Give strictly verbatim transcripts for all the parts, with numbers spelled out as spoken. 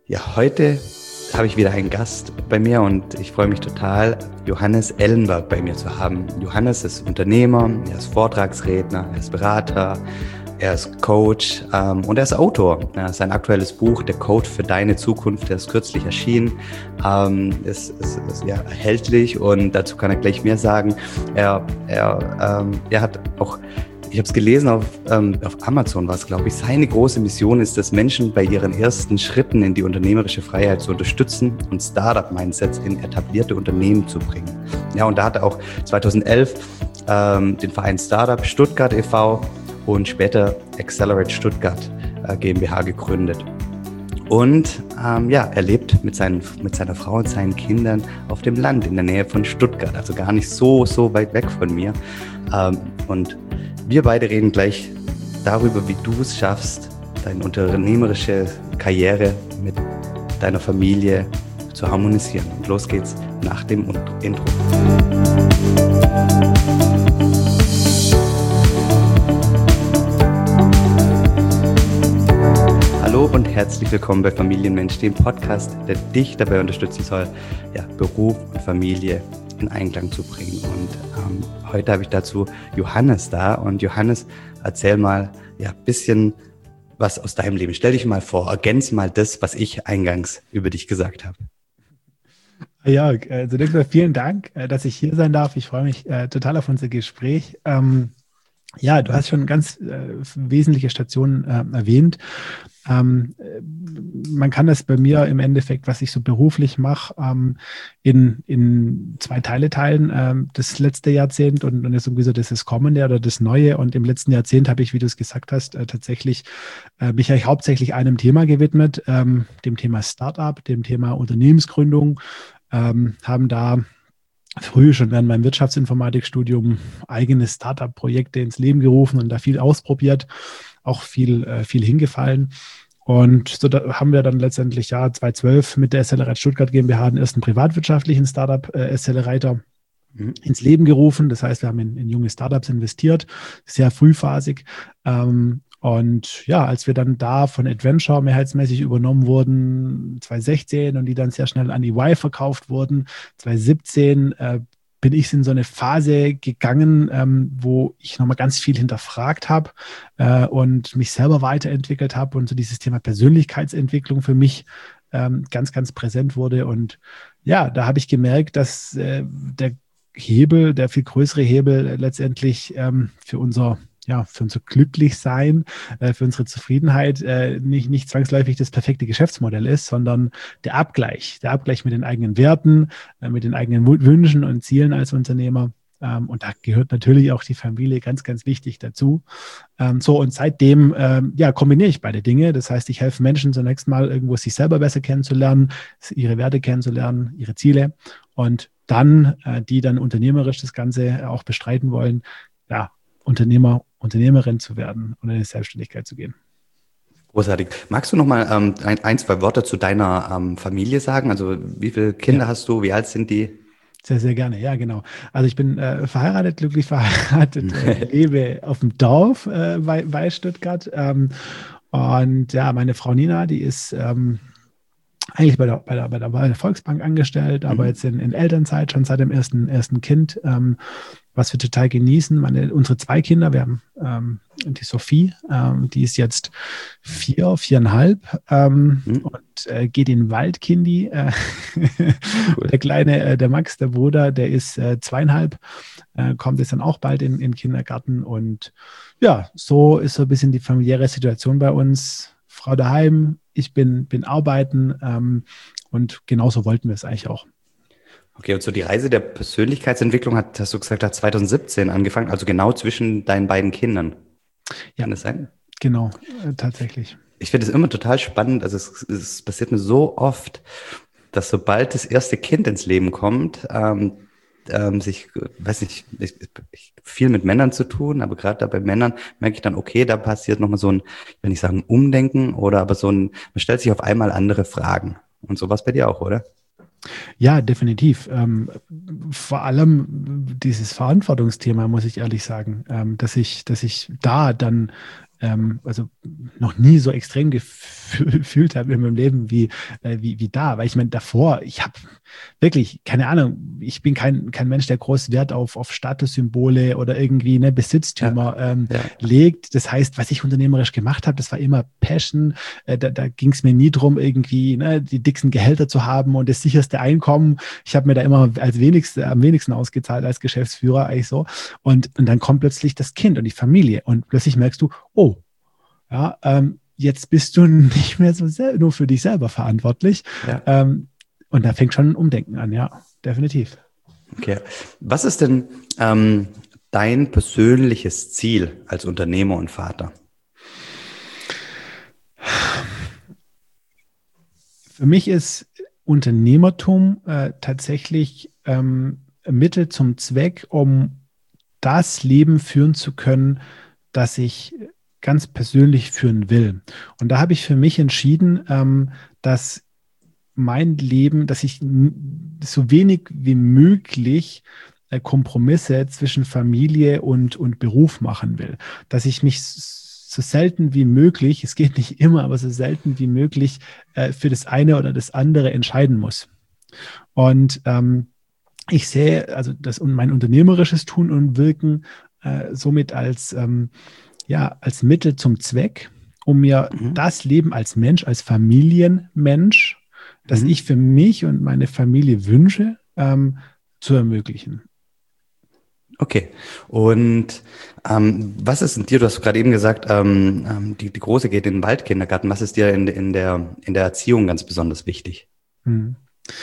Ja, heute habe ich wieder einen Gast bei mir und ich freue mich total, Johannes Ellenberg bei mir zu haben. Johannes ist Unternehmer, er ist Vortragsredner, er ist Berater, er ist Coach ähm, und er ist Autor. Ja, sein aktuelles Buch, Der Code für deine Zukunft, der ist kürzlich erschienen, ähm, ist, ist, ist ja erhältlich und dazu kann er gleich mehr sagen. Er, er, ähm, er hat auch Ich habe es gelesen auf, ähm, auf Amazon, was glaube ich, seine große Mission ist, dass Menschen bei ihren ersten Schritten in die unternehmerische Freiheit zu unterstützen und Startup-Mindsets in etablierte Unternehmen zu bringen. Ja, und da hat er auch zweitausendelf ähm, den Verein Startup Stuttgart e V und später Accelerate Stuttgart äh, GmbH gegründet. Und ähm, ja, er lebt mit, seinen, mit seiner Frau und seinen Kindern auf dem Land in der Nähe von Stuttgart, also gar nicht so, so weit weg von mir. Ähm, und wir beide reden gleich darüber, wie du es schaffst, deine unternehmerische Karriere mit deiner Familie zu harmonisieren. Und los geht's nach dem Intro. Hallo und herzlich willkommen bei Familienmensch, dem Podcast, der dich dabei unterstützen soll, ja, Beruf und Familie in Einklang zu bringen. Und ähm, heute habe ich dazu Johannes da. Und Johannes, erzähl mal ja ein bisschen was aus deinem Leben. Stell dich mal vor, ergänze mal das, was ich eingangs über dich gesagt habe. Ja, äh, zunächst mal vielen Dank, äh, dass ich hier sein darf. Ich freue mich äh, total auf unser Gespräch. Ähm, ja, du hast schon ganz äh, wesentliche Stationen äh, erwähnt. Ähm, man kann das bei mir im Endeffekt, was ich so beruflich mache, ähm, in, in zwei Teile teilen. Ähm, das letzte Jahrzehnt und, und jetzt irgendwie das, das kommende oder das neue. Und im letzten Jahrzehnt habe ich, wie du es gesagt hast, äh, tatsächlich äh, mich eigentlich hauptsächlich einem Thema gewidmet, ähm, dem Thema Startup, dem Thema Unternehmensgründung, ähm, haben da früh schon während meinem Wirtschaftsinformatikstudium eigene Startup-Projekte ins Leben gerufen und da viel ausprobiert, auch viel, äh, viel hingefallen. Und so da haben wir dann letztendlich ja zweitausendzwölf mit der Accelerate Stuttgart GmbH den ersten privatwirtschaftlichen Startup äh, Accelerator mhm. ins Leben gerufen. Das heißt, wir haben in, in junge Startups investiert, sehr frühphasig. Ähm, Und ja, als wir dann da von Adventure mehrheitsmäßig übernommen wurden, zweitausendsechzehn und die dann sehr schnell an E Y verkauft wurden, zweitausendsiebzehn äh, bin ich in so eine Phase gegangen, ähm, wo ich nochmal ganz viel hinterfragt habe äh, und mich selber weiterentwickelt habe und so dieses Thema Persönlichkeitsentwicklung für mich ähm, ganz, ganz präsent wurde. Und ja, da habe ich gemerkt, dass äh, der Hebel, der viel größere Hebel letztendlich ähm, für unser ja, für unser Glücklichsein, äh, für unsere Zufriedenheit äh, nicht, nicht zwangsläufig das perfekte Geschäftsmodell ist, sondern der Abgleich, der Abgleich mit den eigenen Werten, äh, mit den eigenen Wünschen und Zielen als Unternehmer. Ähm, und da gehört natürlich auch die Familie ganz, ganz wichtig dazu. Ähm, so, und seitdem ähm, ja, kombiniere ich beide Dinge. Das heißt, ich helfe Menschen zunächst mal irgendwo sich selber besser kennenzulernen, ihre Werte kennenzulernen, ihre Ziele und dann, äh, die dann unternehmerisch das Ganze auch bestreiten wollen, ja, Unternehmer, Unternehmerin zu werden und in die Selbstständigkeit zu gehen. Großartig. Magst du noch mal ähm, ein, ein, zwei Worte zu deiner ähm, Familie sagen? Also wie viele Kinder ja. hast du? Wie alt sind die? Sehr, sehr gerne. Ja, genau. Also ich bin äh, verheiratet, glücklich verheiratet, äh, lebe auf dem Dorf äh, bei, bei Stuttgart. Ähm, und ja, meine Frau Nina, die ist ähm, eigentlich bei der, bei der, bei der, bei der Volksbank angestellt, aber mhm. jetzt in, in Elternzeit schon seit dem ersten, ersten Kind. Ähm, was wir total genießen. Meine, unsere zwei Kinder, wir haben ähm, die Sophie, ähm, die ist jetzt vier, viereinhalb ähm, mhm. und äh, geht in Waldkindi. Äh, cool. Der Kleine, äh, der Max, der Bruder, der ist äh, zweieinhalb, äh, kommt jetzt dann auch bald in, in den Kindergarten. Und ja, so ist so ein bisschen die familiäre Situation bei uns. Frau daheim, ich bin, bin arbeiten ähm, und genauso wollten wir es eigentlich auch. Okay, und so die Reise der Persönlichkeitsentwicklung hat, hast du gesagt, hat zweitausendsiebzehn angefangen, also genau zwischen deinen beiden Kindern. Ja, kann das sein? Genau, äh, tatsächlich. Ich finde es immer total spannend, also es, es passiert mir so oft, dass sobald das erste Kind ins Leben kommt, ähm, ähm, sich, weiß nicht, ich, ich, viel mit Männern zu tun, aber gerade da bei Männern merke ich dann, okay, da passiert nochmal so ein, ich will nicht sagen Umdenken, oder aber so ein, man stellt sich auf einmal andere Fragen. Und sowas bei dir auch, oder? Ja, definitiv. Ähm, vor allem dieses Verantwortungsthema, muss ich ehrlich sagen, ähm, dass ich, dass ich da dann ähm, also noch nie so extrem gefühlt habe in meinem Leben wie, äh, wie, wie da. Weil ich meine, davor, ich habe wirklich, keine Ahnung, ich bin kein, kein Mensch, der groß Wert auf, auf Statussymbole oder irgendwie ne, Besitztümer Ja, ähm, ja. legt. Das heißt, was ich unternehmerisch gemacht habe, das war immer Passion. Äh, da da ging es mir nie drum, irgendwie ne, die dicksten Gehälter zu haben und das sicherste Einkommen. Ich habe mir da immer als wenigste, am wenigsten ausgezahlt als Geschäftsführer, eigentlich so. Und, und dann kommt plötzlich das Kind und die Familie und plötzlich merkst du, oh, ja, ähm, jetzt bist du nicht mehr so sel- nur für dich selber verantwortlich. Ja. Ähm, und da fängt schon ein Umdenken an, ja, definitiv. Okay. Was ist denn ähm, dein persönliches Ziel als Unternehmer und Vater? Für mich ist Unternehmertum äh, tatsächlich ähm, Mittel zum Zweck, um das Leben führen zu können, das ich ganz persönlich führen will. Und da habe ich für mich entschieden, ähm, dass mein Leben, dass ich n- so wenig wie möglich äh, Kompromisse zwischen Familie und, und Beruf machen will. Dass ich mich s- so selten wie möglich, es geht nicht immer, aber so selten wie möglich äh, für das eine oder das andere entscheiden muss. Und ähm, ich sehe also das und mein unternehmerisches Tun und Wirken äh, somit als, ähm, ja, als Mittel zum Zweck, um mir Mhm. das Leben als Mensch, als Familienmensch, das ich Mhm. für mich und meine Familie wünsche, ähm, zu ermöglichen. Okay. Und ähm, was ist in dir, du hast gerade eben gesagt, ähm, ähm, die, die Große geht in den Waldkindergarten. Was ist dir in, in der, in der Erziehung ganz besonders wichtig? Hm.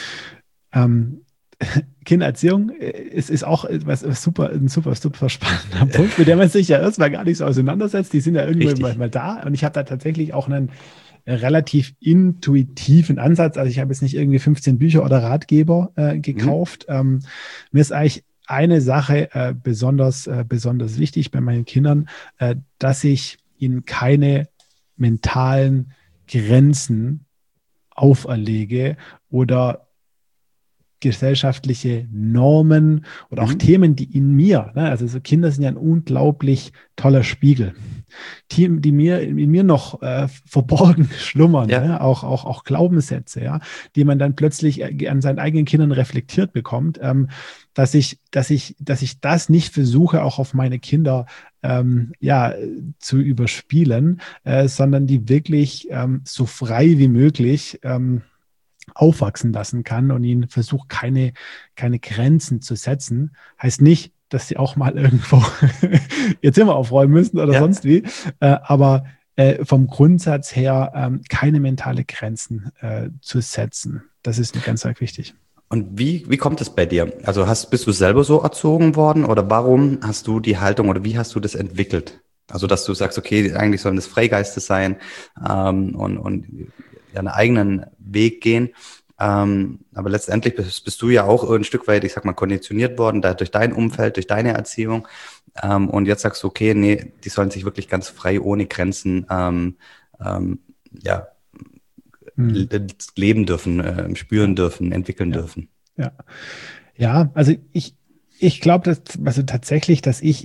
Ähm, Kindererziehung äh, ist, ist auch was, was super, ein super, super spannender Punkt, mit dem man sich ja erstmal gar nicht so auseinandersetzt. Die sind ja irgendwo mal, Richtig. mal da. Und ich habe da tatsächlich auch einen äh, relativ intuitiven Ansatz. Also ich habe jetzt nicht irgendwie fünfzehn Bücher oder Ratgeber äh, Mhm. gekauft. Ähm, mir ist eigentlich eine Sache äh, besonders, äh, besonders wichtig bei meinen Kindern, äh, dass ich ihnen keine mentalen Grenzen auferlege oder gesellschaftliche Normen oder auch Mhm. Themen, die in mir, ne, also so Kinder sind ja ein unglaublich toller Spiegel, Themen, die mir in mir noch äh, verborgen schlummern, Ja. ne, auch, auch, auch Glaubenssätze, ja, die man dann plötzlich äh, an seinen eigenen Kindern reflektiert bekommt, ähm, dass ich, dass ich, dass ich das nicht versuche, auch auf meine Kinder ähm, ja, zu überspielen, äh, sondern die wirklich ähm, so frei wie möglich ähm, aufwachsen lassen kann und ihnen versucht, keine, keine Grenzen zu setzen. Heißt nicht, dass sie auch mal irgendwo ihr Zimmer aufräumen müssen oder Ja. sonst wie, äh, aber äh, vom Grundsatz her ähm, keine mentale Grenzen äh, zu setzen. Das ist mir ganz, ganz wichtig. Und wie, wie kommt es bei dir? Also hast, bist du selber so erzogen worden oder warum hast du die Haltung oder wie hast du das entwickelt? Also, dass du sagst, okay, eigentlich sollen das Freigeiste sein ähm, und, und ja, einen eigenen Weg gehen. Ähm, aber letztendlich bist, bist du ja auch ein Stück weit, ich sag mal, konditioniert worden, da, durch dein Umfeld, durch deine Erziehung. Ähm, und jetzt sagst du, okay, nee, die sollen sich wirklich ganz frei, ohne Grenzen, ähm, ähm, ja, Hm. le- leben dürfen, äh, spüren Ja, dürfen, entwickeln ja, dürfen. ja. Ja, also ich, ich glaube, dass also tatsächlich, dass ich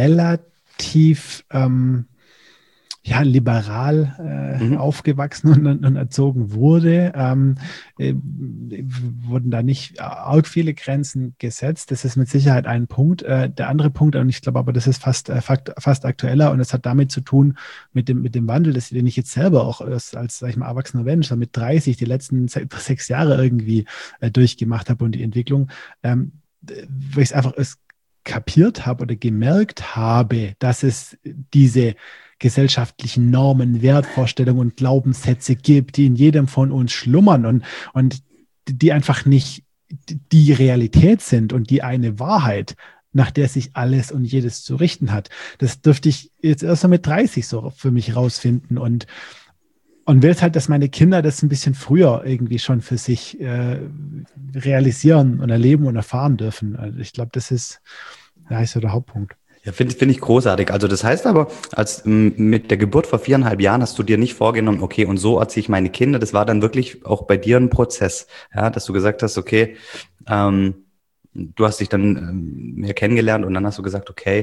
relativ ähm, ja, liberal äh, Mhm. aufgewachsen und, und erzogen wurde, ähm, äh, wurden da nicht arg viele Grenzen gesetzt. Das ist mit Sicherheit ein Punkt. Äh, der andere Punkt, und ich glaube aber, das ist fast, äh, fast, fast aktueller und es hat damit zu tun mit dem, mit dem Wandel, das, den ich jetzt selber auch als, als sag ich mal, erwachsener Mensch so mit dreißig die letzten se sechs Jahre irgendwie äh, durchgemacht habe und die Entwicklung, ähm, weil ich es einfach es kapiert habe oder gemerkt habe, dass es diese gesellschaftlichen Normen, Wertvorstellungen und Glaubenssätze gibt, die in jedem von uns schlummern und, und die einfach nicht die Realität sind und die eine Wahrheit, nach der sich alles und jedes zu richten hat. Das dürfte ich jetzt erst mal mit dreißig so für mich rausfinden und, und will halt, dass meine Kinder das ein bisschen früher irgendwie schon für sich äh, realisieren und erleben und erfahren dürfen. Also ich glaube, das ist, ja, ist so der Hauptpunkt. Ja, finde finde ich großartig. Also das heißt aber, als m, mit der Geburt vor viereinhalb Jahren hast du dir nicht vorgenommen, okay, und so erziehe ich meine Kinder. Das war dann wirklich auch bei dir ein Prozess, ja, dass du gesagt hast, okay, ähm, du hast dich dann ähm, mehr kennengelernt und dann hast du gesagt, okay,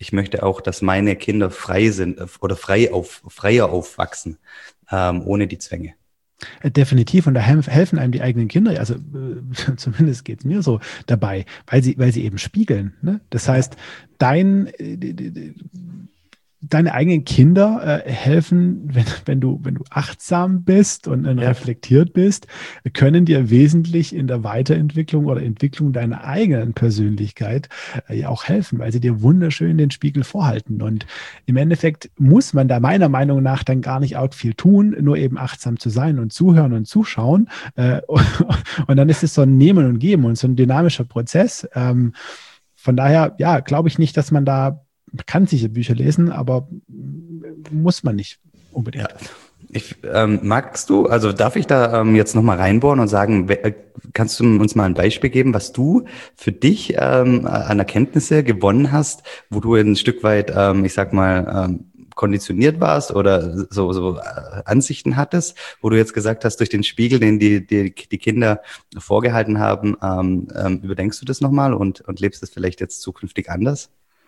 ich möchte auch, dass meine Kinder frei sind äh, oder frei auf, freier aufwachsen, ähm, ohne die Zwänge. Definitiv, und da helfen einem die eigenen Kinder, also äh, zumindest geht es mir so dabei, weil sie, weil sie eben spiegeln. Ne? Das heißt, dein, äh, deine eigenen Kinder äh, helfen, wenn, wenn, du, wenn du achtsam bist und äh, reflektiert bist, können dir wesentlich in der Weiterentwicklung oder Entwicklung deiner eigenen Persönlichkeit äh, ja auch helfen, weil sie dir wunderschön den Spiegel vorhalten. Und im Endeffekt muss man da meiner Meinung nach dann gar nicht arg viel tun, nur eben achtsam zu sein und zuhören und zuschauen. Äh, und dann ist es so ein Nehmen und Geben und so ein dynamischer Prozess. Ähm, von daher, ja, glaube ich nicht, dass man da Man kann sicher Bücher lesen, aber muss man nicht unbedingt. Ja. Ich, ähm, magst du, also darf ich da ähm, jetzt nochmal reinbohren und sagen, we- kannst du uns mal ein Beispiel geben, was du für dich ähm, an Erkenntnisse gewonnen hast, wo du ein Stück weit, ähm, ich sag mal, ähm, konditioniert warst oder so, so äh, Ansichten hattest, wo du jetzt gesagt hast, durch den Spiegel, den die, die, die Kinder vorgehalten haben, ähm, ähm, überdenkst du das nochmal und, und lebst es vielleicht jetzt zukünftig anders?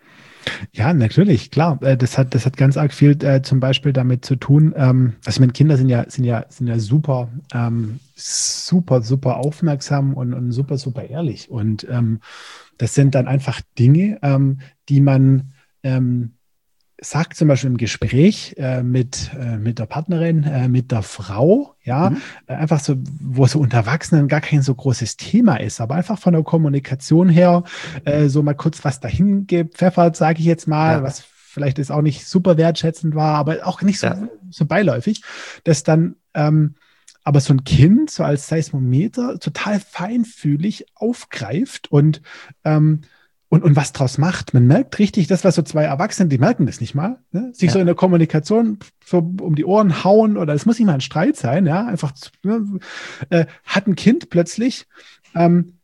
Ja, natürlich, klar. Äh, Das hat, das hat ganz arg viel äh, zum Beispiel damit zu tun. Ähm, also, ich meine, Kinder sind ja, sind ja, sind ja super, ähm, super, super aufmerksam und, und super, super ehrlich. Und ähm, das sind dann einfach Dinge, ähm, die man ähm, sagt, zum Beispiel im Gespräch äh, mit, äh, mit der Partnerin, äh, mit der Frau, ja, Mhm. äh, einfach so, wo so unter Erwachsenen gar kein so großes Thema ist, aber einfach von der Kommunikation her äh, so mal kurz was dahin gepfeffert, sage ich jetzt mal, Ja, was vielleicht ist auch nicht super wertschätzend war, aber auch nicht so, ja, so beiläufig, dass dann ähm, aber so ein Kind so als Seismometer total feinfühlig aufgreift und ähm, und, und was draus macht. Man merkt richtig, das, was so zwei Erwachsene, die merken das nicht mal, ne? Sich so in ja, der Kommunikation so um die Ohren hauen oder es muss nicht mal ein Streit sein, ja, einfach ne, äh, hat ein Kind plötzlich ähm,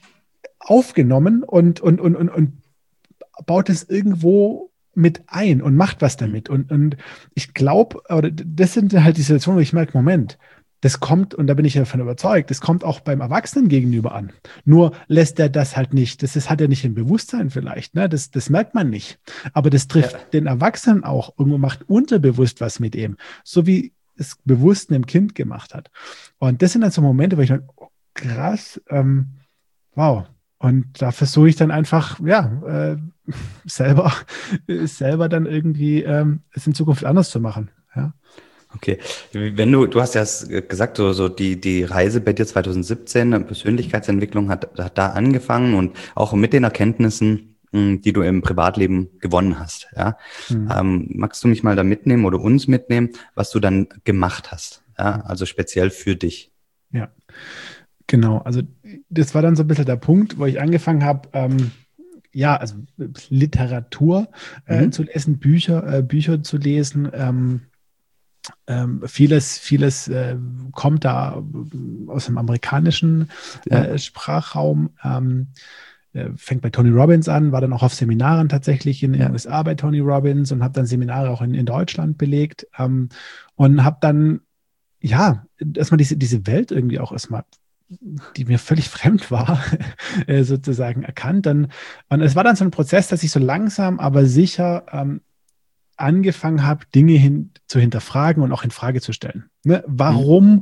aufgenommen und, und, und, und, und baut es irgendwo mit ein und macht was mhm. damit. Und, und ich glaube, oder das sind halt die Situationen, wo ich merke, Moment, das kommt, und da bin ich ja davon überzeugt, das kommt auch beim Erwachsenen gegenüber an. Nur lässt er das halt nicht, das ist, hat er nicht im Bewusstsein vielleicht, ne? Das, das merkt man nicht. Aber das Ja. trifft den Erwachsenen auch, irgendwo macht unterbewusst was mit ihm, so wie es bewusst einem Kind gemacht hat. Und das sind dann so Momente, wo ich dann, oh, krass, ähm, wow. Und da versuche ich dann einfach, ja, äh, selber, selber dann irgendwie ähm, es in Zukunft anders zu machen. Ja. Okay. Wenn du, du hast ja gesagt, so, so die, die Reise bei dir zwanzig siebzehn, Persönlichkeitsentwicklung hat, hat da angefangen und auch mit den Erkenntnissen, mh, die du im Privatleben gewonnen hast. Ja. Hm. Ähm, magst du mich mal da mitnehmen oder uns mitnehmen, was du dann gemacht hast? Ja, also speziell für dich. Ja, genau. Also das war dann so ein bisschen der Punkt, wo ich angefangen habe, ähm, ja, also Literatur äh, Mhm. zu lesen, Bücher, äh, Bücher zu lesen. Ähm, ähm, vieles, vieles äh, kommt da aus dem amerikanischen Ja, äh, Sprachraum. Ähm, äh, fängt bei Tony Robbins an, war dann auch auf Seminaren tatsächlich in den ja, U S A bei Tony Robbins und habe dann Seminare auch in, in Deutschland belegt ähm, und habe dann, ja, erstmal diese, diese Welt irgendwie auch erstmal, die mir völlig fremd war, äh, sozusagen erkannt. Dann, und es war dann so ein Prozess, dass ich so langsam, aber sicher ähm, angefangen habe, Dinge hin, zu hinterfragen und auch in Frage zu stellen. Ne? mhm. Warum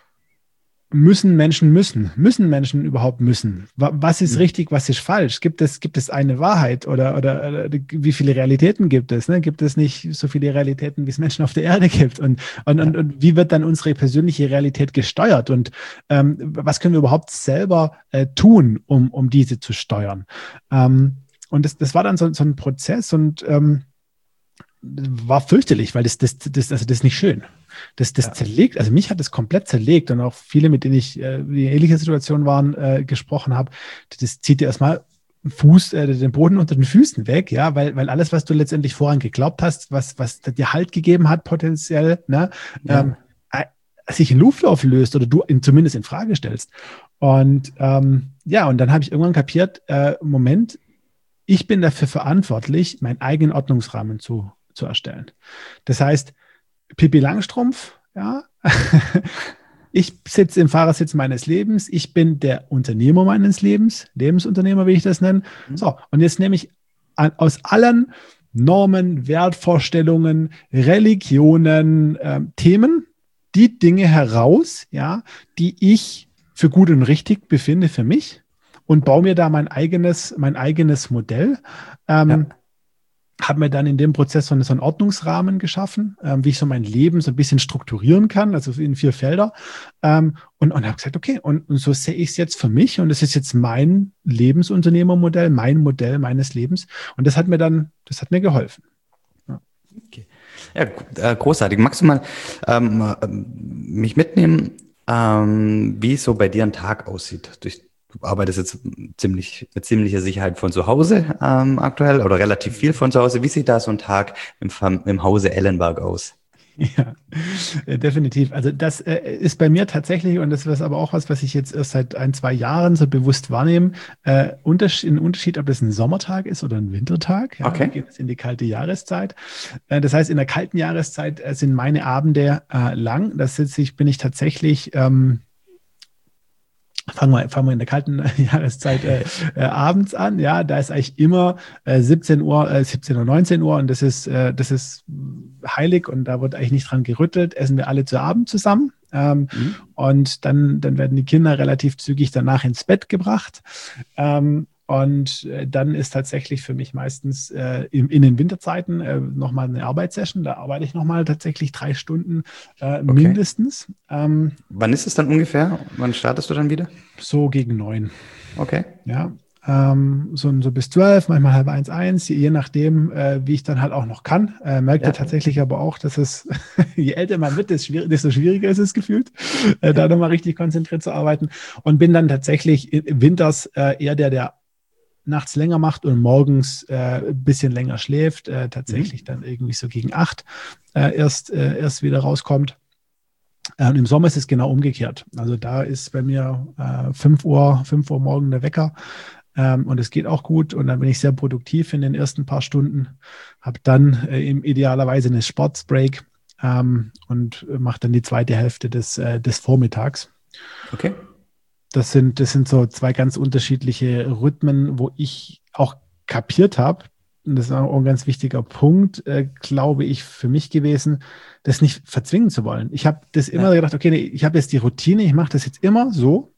müssen Menschen müssen? Müssen Menschen überhaupt müssen? Wa- Was ist Mhm. richtig, was ist falsch? Gibt es, gibt es eine Wahrheit oder, oder, oder wie viele Realitäten gibt es? Ne? Gibt es nicht so viele Realitäten, wie es Menschen auf der Erde gibt? Und, und, und, Ja, und wie wird dann unsere persönliche Realität gesteuert? Und ähm, was können wir überhaupt selber äh, tun, um, um diese zu steuern? Ähm, und das, das war dann so, so ein Prozess und ähm, war fürchterlich, weil das, das, das, also das ist nicht schön. Das, das ja, zerlegt, also mich hat das komplett zerlegt und auch viele, mit denen ich äh, in ähnlicher Situation waren, äh, gesprochen habe, das zieht dir erstmal Fuß, äh, den Boden unter den Füßen weg, ja, weil, weil alles, was du letztendlich voran geglaubt hast, was, was dir Halt gegeben hat, potenziell, ne, ähm, ja, äh, sich in Luft auflöst oder du ihn zumindest in Frage stellst. Und ähm, ja, und dann habe ich irgendwann kapiert, äh, Moment, ich bin dafür verantwortlich, meinen eigenen Ordnungsrahmen zu, zu erstellen. Das heißt, Pippi Langstrumpf, ja, ich sitze im Fahrersitz meines Lebens, ich bin der Unternehmer meines Lebens, Lebensunternehmer, wie ich das nenne. mhm. So, und jetzt nehme ich an, aus allen Normen, Wertvorstellungen, Religionen, äh, Themen, die Dinge heraus, ja, die ich für gut und richtig befinde für mich und baue mir da mein eigenes, mein eigenes Modell. Ähm, Ja. Habe mir dann in dem Prozess so einen, so einen Ordnungsrahmen geschaffen, ähm, wie ich so mein Leben so ein bisschen strukturieren kann, also in vier Felder. Ähm, und und habe gesagt, okay, und, und so sehe ich es jetzt für mich und das ist jetzt mein Lebensunternehmermodell, mein Modell meines Lebens. Und das hat mir dann, das hat mir geholfen. Ja. Okay. Ja, äh, großartig. Magst du mal ähm, äh, mich mitnehmen, ähm, wie so bei dir ein Tag aussieht? Du, du arbeitest jetzt ziemlich mit ziemlicher Sicherheit von zu Hause ähm, aktuell oder relativ viel von zu Hause. Wie sieht da so ein Tag im, Fam- im Hause Ellenberg aus? Ja, äh, definitiv. Also das äh, ist bei mir tatsächlich, und das ist aber auch was, was ich jetzt erst seit ein, zwei Jahren so bewusst wahrnehme, äh, Unterschied, ein Unterschied, ob das ein Sommertag ist oder ein Wintertag. Ja, wir Okay. gehen jetzt in die kalte Jahreszeit. Äh, das heißt, in der kalten Jahreszeit äh, sind meine Abende äh, lang. Da sitze ich, bin ich tatsächlich ähm, Fangen wir, fangen wir in der kalten Jahreszeit äh, äh, abends an. Ja, da ist eigentlich immer äh, siebzehn Uhr, äh, siebzehn Uhr, neunzehn Uhr und das ist, äh, das ist heilig und da wird eigentlich nicht dran gerüttelt. Essen wir alle zu Abend zusammen. Ähm, Mhm. und dann, dann werden die Kinder relativ zügig danach ins Bett gebracht. Ähm, und äh, dann ist tatsächlich für mich meistens äh, in, in den Winterzeiten äh, nochmal eine Arbeitssession. Da arbeite ich nochmal tatsächlich drei Stunden äh, Okay. mindestens. Ähm, Wann ist es dann ungefähr? Wann startest du dann wieder? so gegen neun. Okay. Ja, ähm, so, so bis zwölf, manchmal halb eins, eins, je nachdem, äh, wie ich dann halt auch noch kann. Äh, merkte Ja. tatsächlich aber auch, dass es, je älter man wird, desto, schwierig, desto schwieriger ist es gefühlt, äh, da nochmal richtig konzentriert zu arbeiten. Und bin dann tatsächlich im Winters äh, eher der, der nachts länger macht und morgens äh, ein bisschen länger schläft, äh, tatsächlich Mhm. dann irgendwie so gegen acht äh, erst, äh, erst wieder rauskommt. Äh, Und im Sommer ist es genau umgekehrt. Also da ist bei mir äh, fünf Uhr, fünf Uhr morgen der Wecker. Ähm, und es geht auch gut. Und dann bin ich sehr produktiv in den ersten paar Stunden. Habe dann äh, im idealerweise eine Sportsbreak ähm, und mache dann die zweite Hälfte des, äh, des Vormittags. Okay. Das sind, das sind so zwei ganz unterschiedliche Rhythmen, wo ich auch kapiert habe, und das ist auch ein ganz wichtiger Punkt, äh, glaube ich, für mich gewesen, das nicht verzwingen zu wollen. Ich habe das immer Ja. gedacht, okay, nee, ich habe jetzt die Routine, ich mache das jetzt immer so,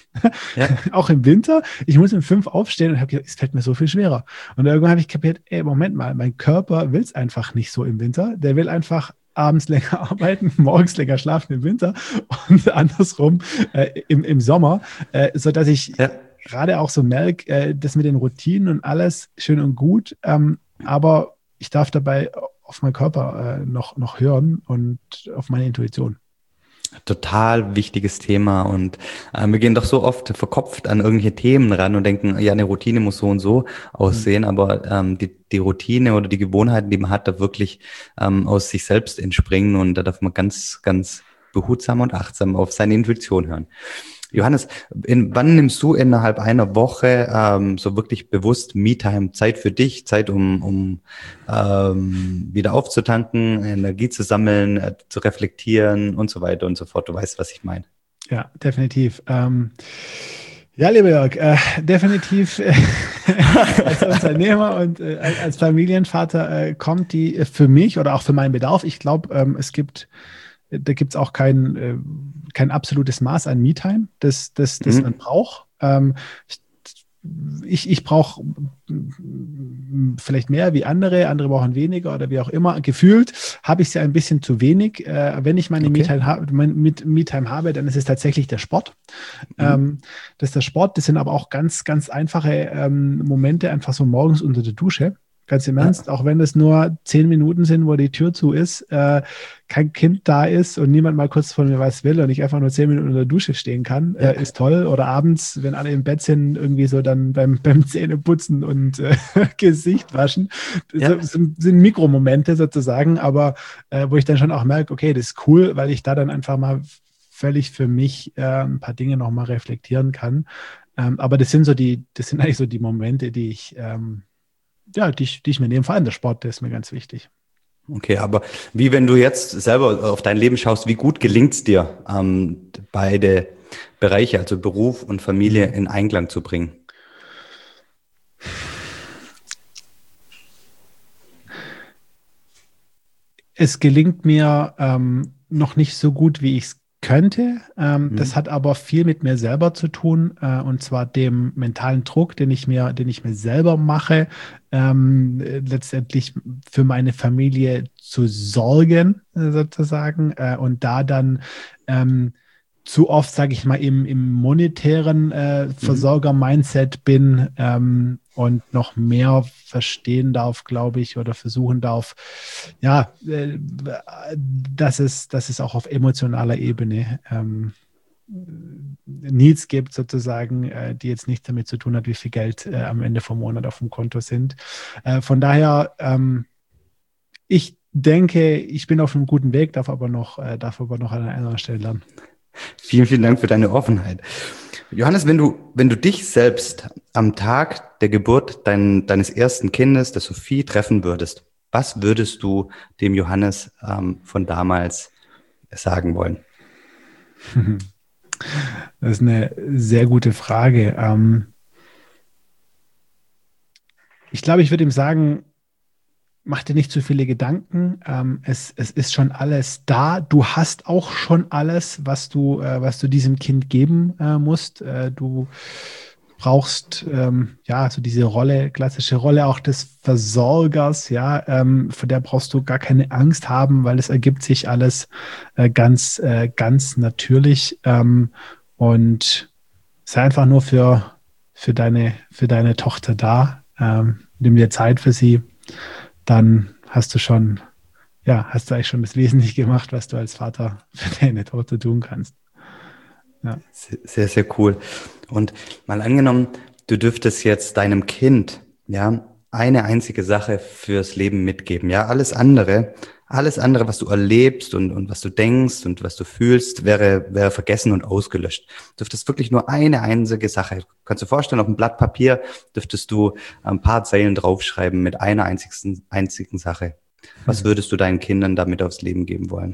Ja. auch im Winter. Ich muss um fünf aufstehen und habe gedacht, es fällt mir so viel schwerer. Und irgendwann habe ich kapiert, ey, Moment mal, mein Körper will es einfach nicht so im Winter. Der will einfach abends länger arbeiten, morgens länger schlafen im Winter und andersrum äh, im, im Sommer, äh, sodass ich Ja. gerade auch so merke, äh, das mit den Routinen und alles schön und gut, ähm, aber ich darf dabei auf meinen Körper äh, noch, noch hören und auf meine Intuition. Total wichtiges Thema und äh, wir gehen doch so oft verkopft an irgendwelche Themen ran und denken, ja, eine Routine muss so und so Mhm. aussehen, aber ähm, die, die Routine oder die Gewohnheiten, die man hat, da wirklich ähm, aus sich selbst entspringen und da darf man ganz, ganz behutsam und achtsam auf seine Intuition hören. Ja. Johannes, in, wann nimmst du innerhalb einer Woche ähm, so wirklich bewusst Me-Time, Zeit für dich, Zeit, um, um ähm, wieder aufzutanken, Energie zu sammeln, äh, zu reflektieren und so weiter und so fort. Du weißt, was ich meine. Ja, definitiv. Ähm, ja, lieber Jörg, äh, definitiv äh, als Unternehmer und äh, als Familienvater äh, kommt die äh, für mich oder auch für meinen Bedarf. Ich glaube, ähm, es gibt, da gibt es auch kein, äh, kein absolutes Maß an Me-Time, das, das, das man Mhm. braucht. Ähm, ich ich, ich brauche vielleicht mehr wie andere, andere brauchen weniger oder wie auch immer. Gefühlt habe ich sie ein bisschen zu wenig. Äh, wenn ich meine Okay. Me-Time ha mein, mit Me-Time habe, dann ist es tatsächlich der Sport. Ähm, Mhm. das ist der Sport, das sind aber auch ganz, ganz einfache ähm, Momente, einfach so morgens unter der Dusche. Ganz im Ja, Ernst, auch wenn es nur zehn Minuten sind, wo die Tür zu ist, äh, kein Kind da ist und niemand mal kurz von mir was will und ich einfach nur zehn Minuten unter der Dusche stehen kann, ja, äh, ist toll. Oder abends, wenn alle im Bett sind, irgendwie so dann beim, beim Zähneputzen und äh, Gesicht waschen. ja. Das sind, sind Mikromomente sozusagen, aber äh, wo ich dann schon auch merke, okay, das ist cool, weil ich da dann einfach mal völlig für mich äh, ein paar Dinge nochmal reflektieren kann. Ähm, aber das sind so die, das sind eigentlich so die Momente, die ich, ähm, ja, die ich, die ich mir nehme. Vor allem der Sport, der ist mir ganz wichtig. Okay, aber wie wenn du jetzt selber auf dein Leben schaust, wie gut gelingt es dir, ähm, beide Bereiche, also Beruf und Familie, Mhm. in Einklang zu bringen? es gelingt mir ähm, noch nicht so gut, wie ich es könnte. Ähm, das Mhm. hat aber viel mit mir selber zu tun, äh, und zwar dem mentalen Druck, den ich mir, den ich mir selber mache, ähm, äh, letztendlich für meine Familie zu sorgen, äh, sozusagen, äh, und da dann ähm, zu oft, sage ich mal, im, im monetären äh, Mhm. Versorger-Mindset bin, ähm, und noch mehr verstehen darf, glaube ich, oder versuchen darf, ja, äh, dass es, dass es auch auf emotionaler Ebene ähm, Needs gibt, sozusagen, äh, die jetzt nichts damit zu tun hat, wie viel Geld äh, am Ende vom Monat auf dem Konto sind. Äh, von daher, ähm, ich denke, ich bin auf einem guten Weg, darf aber noch, äh, darf aber noch an einer anderen Stelle lernen. Vielen, vielen Dank für deine Offenheit. Johannes, wenn du, wenn du dich selbst am Tag der Geburt dein, deines ersten Kindes, der Sophie, treffen würdest, was würdest du dem Johannes ähm, von damals sagen wollen? Das ist eine sehr gute Frage. Ähm, ich glaube, ich würde ihm sagen, mach dir nicht zu viele Gedanken. Ähm, es, es ist schon alles da. Du hast auch schon alles, was du, äh, was du diesem Kind geben äh, musst. Äh, du brauchst ähm, ja so diese Rolle, klassische Rolle auch des Versorgers, ja, ähm, vor der brauchst du gar keine Angst haben, weil es ergibt sich alles äh, ganz, äh, ganz natürlich. Ähm, und sei einfach nur für, für deine, für deine Tochter da. Ähm, nimm dir Zeit für sie, dann hast du schon, ja, hast du eigentlich schon das Wesentliche gemacht, was du als Vater für deine Tochter tun kannst. Ja. Sehr, sehr cool. Und mal angenommen, du dürftest jetzt deinem Kind, ja, eine einzige Sache fürs Leben mitgeben. Ja, alles andere, alles andere, was du erlebst und, und was du denkst und was du fühlst, wäre, wäre vergessen und ausgelöscht. Du dürftest wirklich nur eine einzige Sache. Kannst du dir vorstellen, auf einem Blatt Papier dürftest du ein paar Zeilen draufschreiben mit einer einzigen, einzigen Sache. Was Hm. würdest du deinen Kindern damit aufs Leben geben wollen?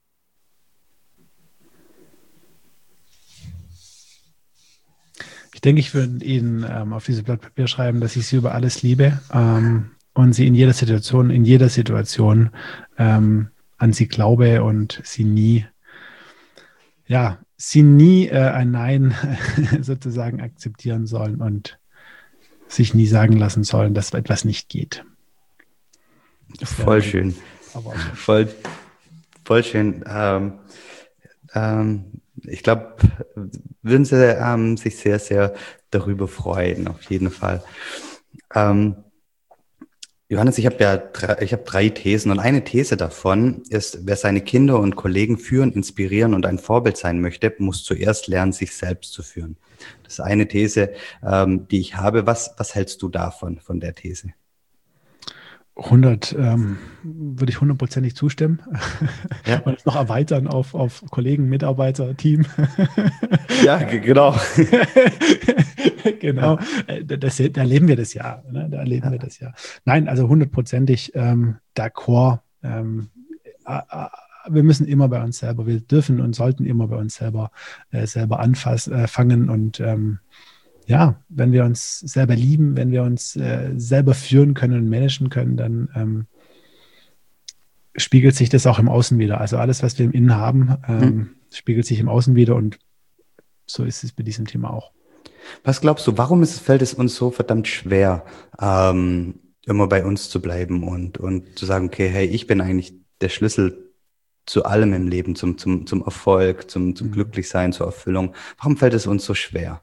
Ich denke, ich würde Ihnen ähm, auf dieses Blatt Papier schreiben, dass ich Sie über alles liebe, ähm, und Sie in jeder Situation, in jeder Situation ähm, an Sie glaube und Sie nie, ja, Sie nie äh, ein Nein sozusagen akzeptieren sollen und sich nie sagen lassen sollen, dass etwas nicht geht. Das wäre Voll mein schön. Worte. Voll, voll schön. Ähm, ähm, ich glaube, würden sie ähm, sich sehr, sehr darüber freuen, auf jeden Fall. Ähm, Johannes, ich habe ja drei, ich habe drei Thesen und eine These davon ist, wer seine Kinder und Kollegen führen, inspirieren und ein Vorbild sein möchte, muss zuerst lernen, sich selbst zu führen. Das ist eine These, ähm, die ich habe. Was, was hältst du davon, von der These? hundert ähm, würde ich hundertprozentig zustimmen Ja, und es noch erweitern auf, auf Kollegen, Mitarbeiter, Team. ja, g- genau. Genau, Ja, äh, das, da erleben wir das ja. Ne? Da erleben wir ja. das ja. Nein, also hundertprozentig ähm, d'accord. Ähm, äh, äh, wir müssen immer bei uns selber, wir dürfen und sollten immer bei uns selber, äh, selber anfangen äh, fangen und ähm, ja, wenn wir uns selber lieben, wenn wir uns äh, selber führen können und managen können, dann ähm, spiegelt sich das auch im Außen wieder. Also alles, was wir im Innen haben, Hm. ähm, spiegelt sich im Außen wieder und so ist es bei diesem Thema auch. Was glaubst du, warum ist, es- fällt es uns so verdammt schwer, ähm, immer bei uns zu bleiben und, und zu sagen, okay, hey, ich bin eigentlich der Schlüssel zu allem im Leben, zum, zum, zum Erfolg, zum, zum Mhm. Glücklichsein, zur Erfüllung. Warum fällt es uns so schwer?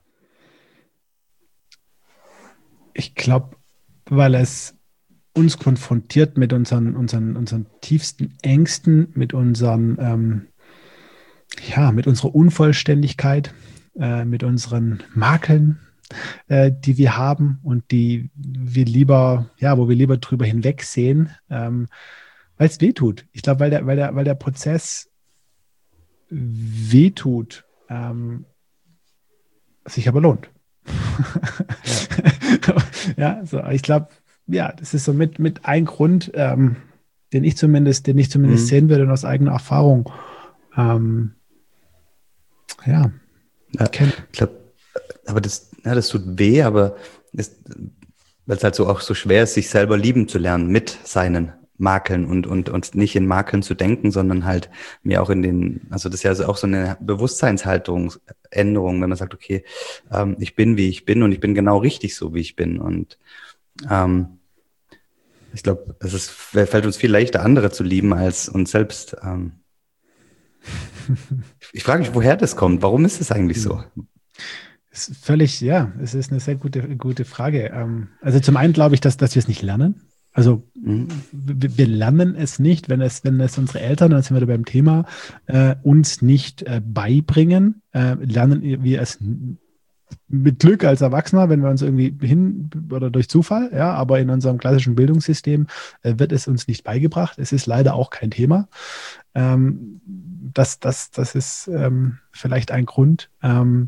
Ich glaube, weil es uns konfrontiert mit unseren, unseren, unseren tiefsten Ängsten, mit unseren, ähm, ja, mit unserer Unvollständigkeit, äh, mit unseren Makeln, äh, die wir haben und die wir lieber, ja, wo wir lieber drüber hinwegsehen, ähm, weil es weh tut. Ich glaube, weil der, weil der, weil der Prozess wehtut, ähm, sich aber lohnt. Ja. Ja, so, ich glaube, ja, das ist so mit, mit ein Grund, ähm, den ich zumindest, den ich zumindest Mhm. sehen würde und aus eigener Erfahrung, ähm, ja, Ja, kenne. ich glaube, aber das, ja, das tut weh, aber ist, weil es halt so auch so schwer ist, sich selber lieben zu lernen mit seinen Makeln und, und, und nicht in Makeln zu denken, sondern halt mir auch in den, also das ist ja also auch so eine Bewusstseinshaltungsänderung, wenn man sagt, okay, ähm, ich bin, wie ich bin und ich bin genau richtig so, wie ich bin. Und ähm, ich glaube, es ist, fällt uns viel leichter, andere zu lieben, als uns selbst. Ähm. Ich frage mich, woher das kommt. Warum ist es eigentlich so? Es ist völlig, ja, es ist eine sehr gute, gute Frage. Also zum einen glaube ich, dass, dass wir es nicht lernen. Also mhm. wir lernen es nicht, wenn es, wenn es unsere Eltern, dann sind wir beim Thema, äh, uns nicht äh, beibringen, äh, lernen wir es mit Glück als Erwachsener, wenn wir uns irgendwie hin oder durch Zufall, ja, aber in unserem klassischen Bildungssystem äh, wird es uns nicht beigebracht. Es ist leider auch kein Thema. Ähm, das, das, das ist ähm, vielleicht ein Grund. Ähm,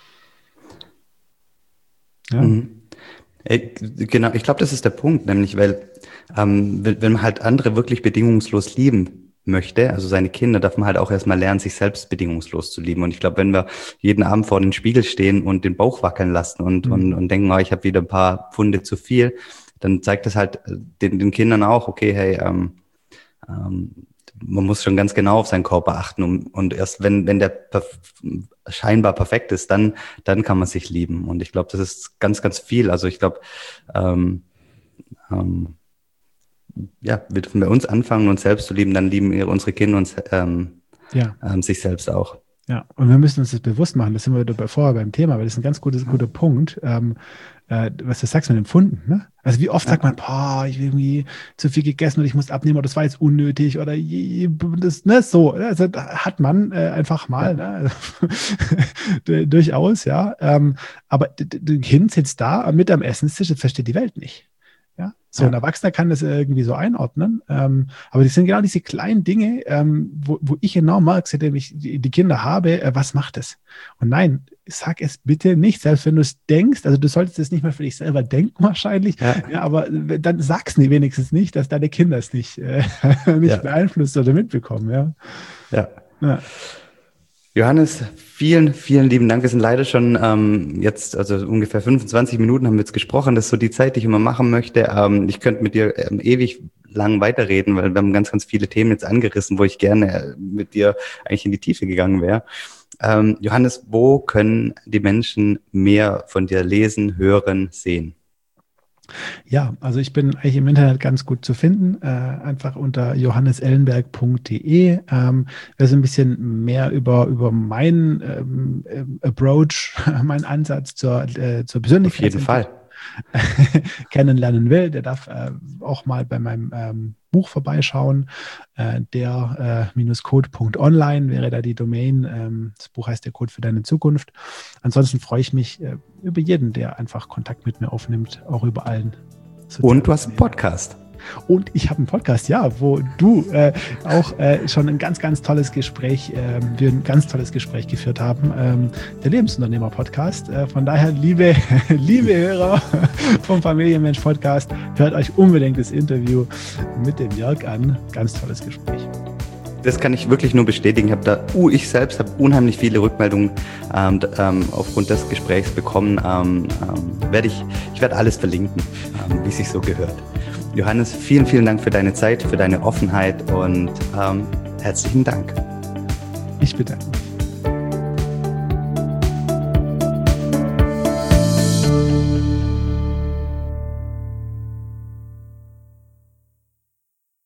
ja. Mhm. Genau, ich glaube, das ist der Punkt, nämlich weil ähm, wenn man halt andere wirklich bedingungslos lieben möchte, also seine Kinder, darf man halt auch erstmal lernen, sich selbst bedingungslos zu lieben. Und ich glaube, wenn wir jeden Abend vor dem Spiegel stehen und den Bauch wackeln lassen und, mhm. und, und denken, oh, ich habe wieder ein paar Pfunde zu viel, dann zeigt das halt den, den Kindern auch, okay, hey, ähm, ähm, man muss schon ganz genau auf seinen Körper achten und, und erst wenn, wenn der perf- scheinbar perfekt ist, dann, dann kann man sich lieben. Und ich glaube, das ist ganz, ganz viel. Also ich glaube, ähm, ähm, ja, wir dürfen bei uns anfangen, uns selbst zu lieben, dann lieben unsere Kinder uns ähm, ja. ähm, sich selbst auch. Ja, und wir müssen uns das bewusst machen, das sind wir wieder vorher beim Thema, weil das ist ein ganz gutes, guter Punkt, ähm, äh, was du sagst mit Empfunden. Ne? Also wie oft ja. sagt man, boah, ich habe irgendwie zu viel gegessen und ich muss abnehmen oder das war jetzt unnötig oder das, ne, so. Also hat man äh, einfach mal, ja. ne? durchaus, ja. Ähm, aber das Kind sitzt da mit am Essenstisch und versteht die Welt nicht. Ja, so ja. ein Erwachsener kann das irgendwie so einordnen. Ähm, aber das sind genau diese kleinen Dinge, ähm, wo, wo ich enorm merke, seitdem ich die, die Kinder habe, äh, was macht es? Und nein, sag es bitte nicht, selbst wenn du es denkst, also du solltest es nicht mal für dich selber denken wahrscheinlich, ja. Ja, aber dann sag's nie wenigstens nicht, dass deine Kinder es nicht, äh, nicht ja. beeinflusst oder mitbekommen. Ja. Ja. ja. Johannes, vielen, vielen lieben Dank. Wir sind leider schon ähm, jetzt, also ungefähr fünfundzwanzig Minuten haben wir jetzt gesprochen. Das ist so die Zeit, die ich immer machen möchte. Ähm, ich könnte mit dir ähm, ewig lang weiterreden, weil wir haben ganz, ganz viele Themen jetzt angerissen, wo ich gerne mit dir eigentlich in die Tiefe gegangen wäre. Ähm, Johannes, wo können die Menschen mehr von dir lesen, hören, sehen? Ja, also ich bin eigentlich im Internet ganz gut zu finden, äh, einfach unter johannes ellenberg punkt de. Ähm, wer so ein bisschen mehr über, über meinen ähm, Approach, meinen Ansatz zur, äh, zur Persönlichkeit auf jeden Fall kennenlernen will, der darf äh, auch mal bei meinem ähm, Buch vorbeischauen. Äh, der äh, Code punkt online wäre da die Domain. Ähm, das Buch heißt Der Code für deine Zukunft. Ansonsten freue ich mich äh, über jeden, der einfach Kontakt mit mir aufnimmt, auch über allen. Und du hast einen Podcast. Und ich habe einen Podcast, ja, wo du äh, auch äh, schon ein ganz, ganz tolles Gespräch, äh, wir ein ganz tolles Gespräch geführt haben, ähm, der Lebensunternehmer-Podcast. Äh, von daher, liebe, liebe Hörer vom Familienmensch-Podcast, hört euch unbedingt das Interview mit dem Jörg an. Ganz tolles Gespräch. Das kann ich wirklich nur bestätigen. Ich habe da, uh, ich selbst habe unheimlich viele Rückmeldungen ähm, ähm, aufgrund des Gesprächs bekommen. Ähm, ähm, werde ich, ich werde alles verlinken, ähm, wie es sich so gehört. Johannes, vielen, vielen Dank für deine Zeit, für deine Offenheit und ähm, herzlichen Dank. Ich bedanke mich.